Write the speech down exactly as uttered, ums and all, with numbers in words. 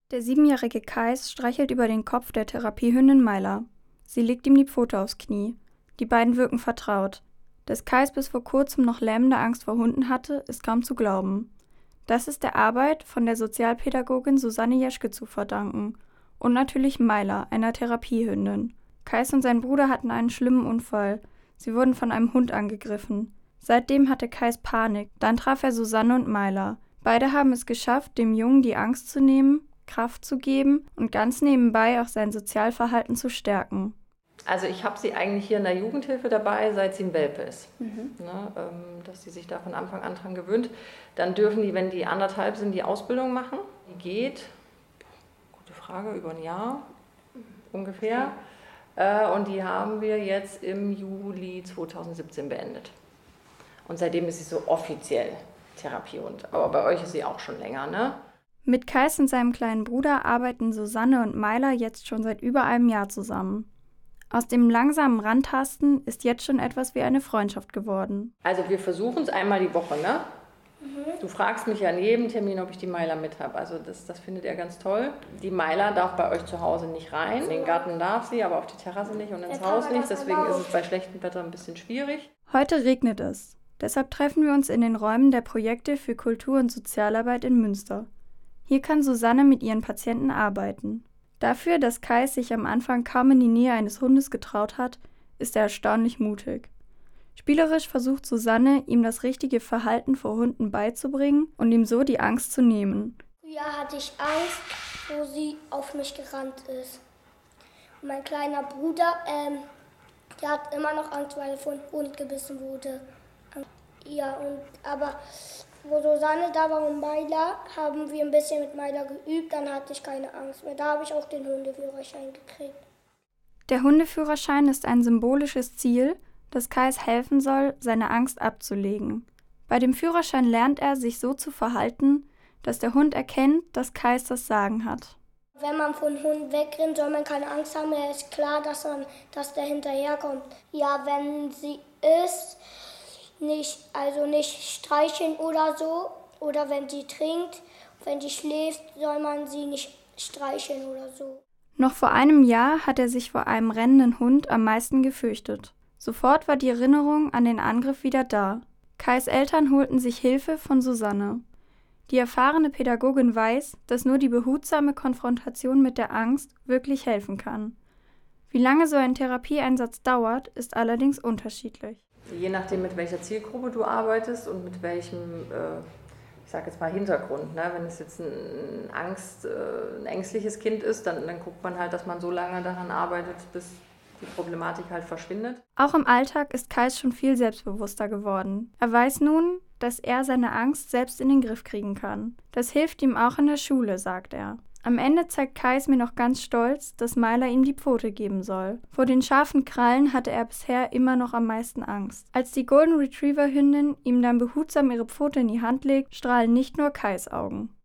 Der siebenjährige Kais streichelt über den Kopf der Therapiehündin Myla. Sie legt ihm die Pfote aufs Knie. Die beiden wirken vertraut. Dass Kais bis vor kurzem noch lähmende Angst vor Hunden hatte, ist kaum zu glauben. Das ist der Arbeit von der Sozialpädagogin Susanne Jeschke zu verdanken. Und natürlich Myla, einer Therapiehündin. Kais und sein Bruder hatten einen schlimmen Unfall. Sie wurden von einem Hund angegriffen. Seitdem hatte Kais Panik. Dann traf er Susanne und Myla. Beide haben es geschafft, dem Jungen die Angst zu nehmen, Kraft zu geben und ganz nebenbei auch sein Sozialverhalten zu stärken. Also ich habe sie eigentlich hier in der Jugendhilfe dabei, seit sie ein Welpe ist. Mhm. Ne, ähm, dass sie sich da von Anfang an dran gewöhnt. Dann dürfen die, wenn die anderthalb sind, die Ausbildung machen. Die geht, gute Frage, über ein Jahr ungefähr. Äh, und die haben wir jetzt im Juli zweitausendsiebzehn beendet. Und seitdem ist sie so offiziell Therapiehund. Aber bei euch ist sie auch schon länger, ne? Mit Kais und seinem kleinen Bruder arbeiten Susanne und Myla jetzt schon seit über einem Jahr zusammen. Aus dem langsamen Rantasten ist jetzt schon etwas wie eine Freundschaft geworden. Also wir versuchen es einmal die Woche, ne? Mhm. Du fragst mich ja an jedem Termin, ob ich die Myla mit habe. Also das, das findet er ganz toll. Die Myla darf bei euch zu Hause nicht rein. In den Garten darf sie, aber auf die Terrasse nicht und ins Haus nicht. Deswegen ist es bei schlechtem Wetter ein bisschen schwierig. Heute regnet es. Deshalb treffen wir uns in den Räumen der Projekte für Kultur- und Sozialarbeit in Münster. Hier kann Susanne mit ihren Patienten arbeiten. Dafür, dass Kais sich am Anfang kaum in die Nähe eines Hundes getraut hat, ist er erstaunlich mutig. Spielerisch versucht Susanne, ihm das richtige Verhalten vor Hunden beizubringen und ihm so die Angst zu nehmen. Früher hatte ich Angst, wo sie auf mich gerannt ist. Und mein kleiner Bruder, ähm, der hat immer noch Angst, weil er von Hund gebissen wurde. Ja, und, aber wo Susanne da war und Myla, haben wir ein bisschen mit Myla geübt, dann hatte ich keine Angst mehr. Da habe ich auch den Hundeführerschein gekriegt. Der Hundeführerschein ist ein symbolisches Ziel, das Kais helfen soll, seine Angst abzulegen. Bei dem Führerschein lernt er, sich so zu verhalten, dass der Hund erkennt, dass Kais das Sagen hat. Wenn man von Hund wegrennt, soll man keine Angst haben. Es ist klar, dass, man, dass der hinterherkommt. Ja, wenn sie ist, nicht, also nicht streicheln oder so. Oder wenn sie trinkt, wenn sie schläft, soll man sie nicht streicheln oder so. Noch vor einem Jahr hat er sich vor einem rennenden Hund am meisten gefürchtet. Sofort war die Erinnerung an den Angriff wieder da. Kais Eltern holten sich Hilfe von Susanne. Die erfahrene Pädagogin weiß, dass nur die behutsame Konfrontation mit der Angst wirklich helfen kann. Wie lange so ein Therapieeinsatz dauert, ist allerdings unterschiedlich. Je nachdem, mit welcher Zielgruppe du arbeitest und mit welchem, äh, ich sage jetzt mal Hintergrund. Ne? Wenn es jetzt ein, Angst, äh, ein ängstliches Kind ist, dann, dann guckt man halt, dass man so lange daran arbeitet, bis die Problematik halt verschwindet. Auch im Alltag ist Kais schon viel selbstbewusster geworden. Er weiß nun, dass er seine Angst selbst in den Griff kriegen kann. Das hilft ihm auch in der Schule, sagt er. Am Ende zeigt Kais mir noch ganz stolz, dass Myla ihm die Pfote geben soll. Vor den scharfen Krallen hatte er bisher immer noch am meisten Angst. Als die Golden Retriever Hündin ihm dann behutsam ihre Pfote in die Hand legt, strahlen nicht nur Kais Augen.